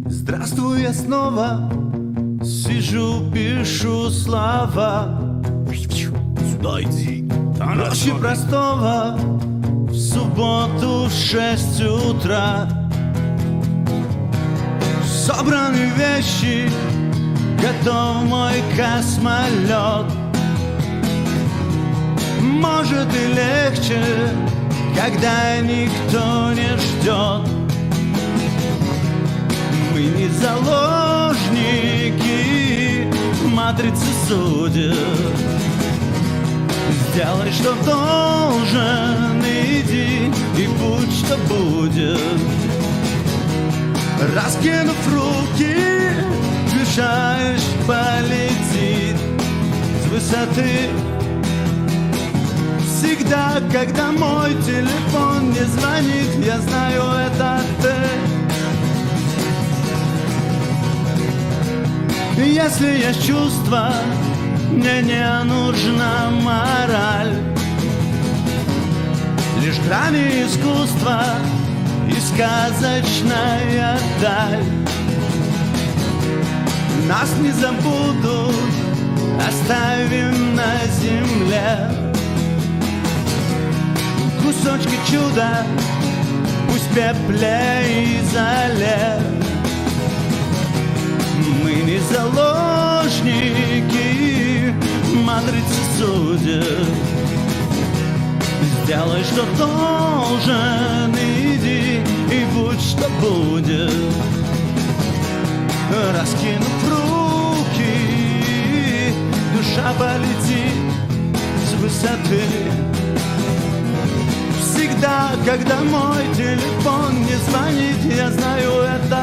Здравствуй, я снова сижу, пишу слова. Сюда иди. Проще простого в субботу в 6 утра. Собраны вещи, готов мой космолет. Может и легче, когда никто не ждет. Мы не заложники матрицы судеб. Сделай, что должен, иди, и будь, что будет. Раскинув руки, мешаешь полететь с высоты. Всегда, когда мой телефон не звонит, я знаю, это ты. Если есть чувство, мне не нужна мораль. Лишь грани искусства и сказочная даль. Нас не забудут, оставим на земле. Кусочки чуда, пусть в пепле и золе. Мы не заложники матрицы судеб. Сделай, что должен, иди, и будь, что будет. Раскинув руки, душа полетит с высоты. Всегда, когда мой телефон не звонит, я знаю, это